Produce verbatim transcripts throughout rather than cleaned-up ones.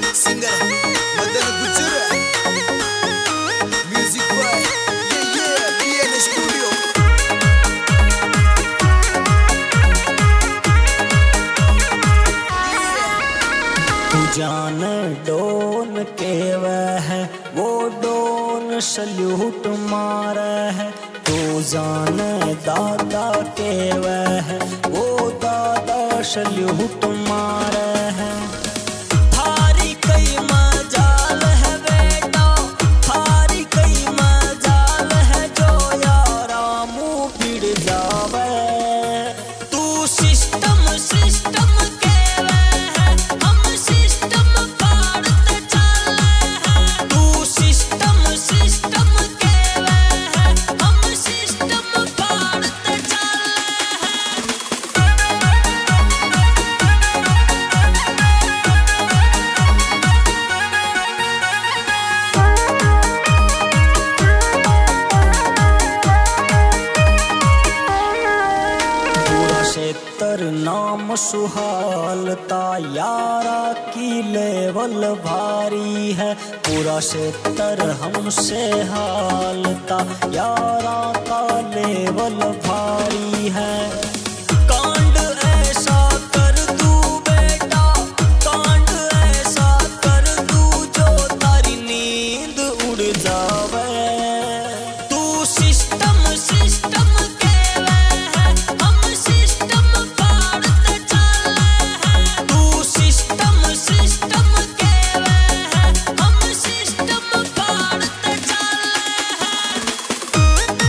Singer मदन गुजर, music boy ये ये पीएन स्टूडियो। तू जान डोन के वह वो डोन सल्यूट मारे है। तू जान दादा के वह वो दादा सल्यूट मारे है। थारी कई मजाल है बेटा, थारी कई मजाल है जो यारा मुँह भिड़ जावे। तू सिस्टम सिस्टम के वह हम सिस्टम फाड़ते चले हैं। तू सिस्टम सिस्टम के वह हम सिस्टम फाड़ते चले हैं। पूरा क्षेत्र नाम सुहालता यारा की लेवल भारी है। पूरा क्षेत्र हमसे हालता यारा का लेवल भारी है। कांड ऐसा कर तू बेटा, कांड ऐसा कर तू जो तारी नींद उड़ जावे। तू सिस्टम सिस्टम के वह हम सिस्टम फाड़ते चले हैं। तू सिस्टम सिस्टम के वह हम सिस्टम फाड़ते चले हैं।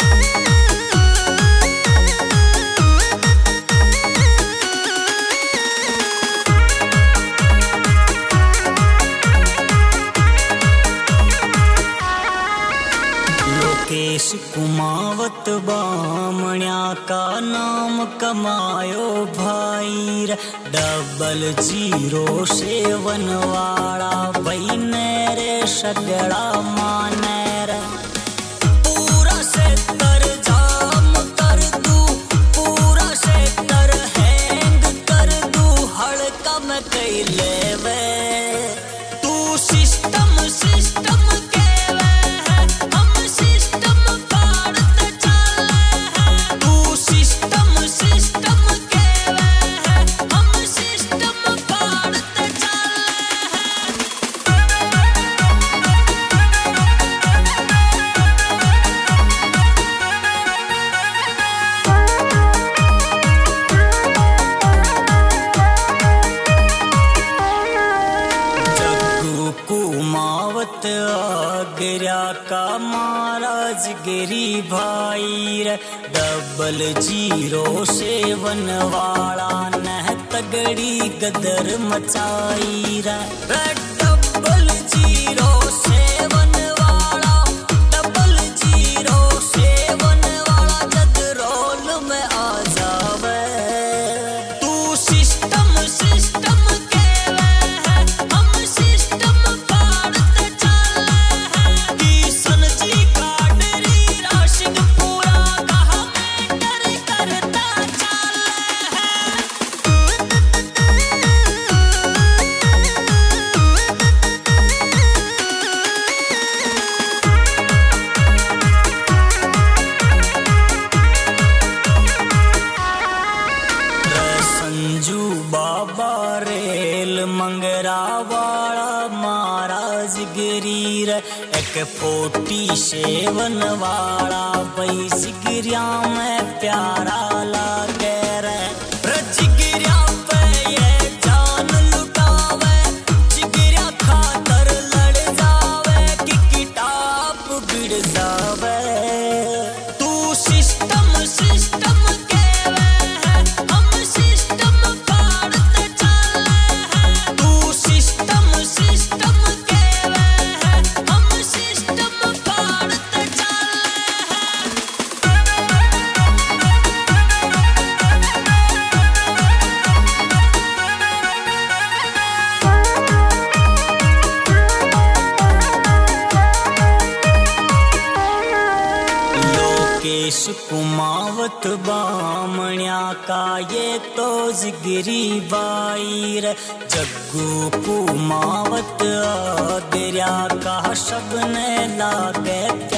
लोकेश कुमावत बामण्या का नाम कमायो भाई रे। डबल जीरो सेवन वाला बहने रे सगड़ा माने रे। पूरा क्षेत्र जाम कर दू, पूरा क्षेत्र हैंग कर दू, हड़का में कई लेवे। तू सिस्टम सिस्टम के वह हम सिस्टम फाड़ते चले हैं। तू सिस्टम सिस्टम के वह हम सिस्टम फाड़ते चले हैं। जग्गू कुमावत आगरा का महाराज गिरी भाई रे। डबल जीरो सेवन वाला ने तगड़ी गदर मचाई रे। डबल जीरो सेवन वाला, डबल जीरो सेवन वाला जद रोल में आ जावे। तू सिस्टम सिस्टम के वह हम सिस्टम फाड़ते चले हैं। किशन जी का डरी राशिद पूरा कहा मैटर करता चले हैं। रे संजू बाबा रेल मंगरा वाला महाराज गिरी रे। एक फोर्टी सेवन वाला बैस गिरिया में प्यारा लागे रे। रे जिगरिया पे ये जान लुटावे, जिगरिया खातर लड़ जावे कि किताब गिर जावे। तू सिस्टम सिस्टम के वह हम सिस्टम फाड़ते चले हैं। तू सिस्टम सिस्टम के वह हम सिस्टम फाड़ते चले हैं। देश कुमावत बामण्या का ये तो जिगरी बाई रे। जग्गू कुमावत आदर्या का शबने लागे